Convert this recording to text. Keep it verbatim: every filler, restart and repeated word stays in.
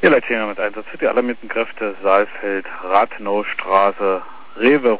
Sicherheitsleitstelle mit Einsatz für die alarmierten Kräfte Saalfeld, Rathenaustraße, Rewe